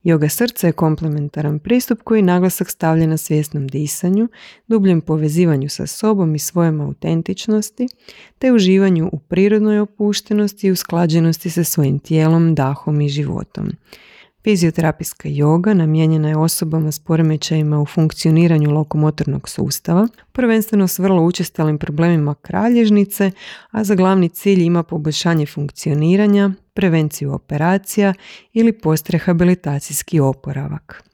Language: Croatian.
Yoga srca je komplementaran pristup koji naglasak stavlja na svjesnom disanju, dubljem povezivanju sa sobom i svojom autentičnosti, te uživanju u prirodnoj opuštenosti i usklađenosti sa svojim tijelom, dahom i životom. Fizioterapijska joga namijenjena je osobama s poremećajima u funkcioniranju lokomotornog sustava, prvenstveno s vrlo učestalim problemima kralježnice, a za glavni cilj ima poboljšanje funkcioniranja, prevenciju operacija ili postrehabilitacijski oporavak.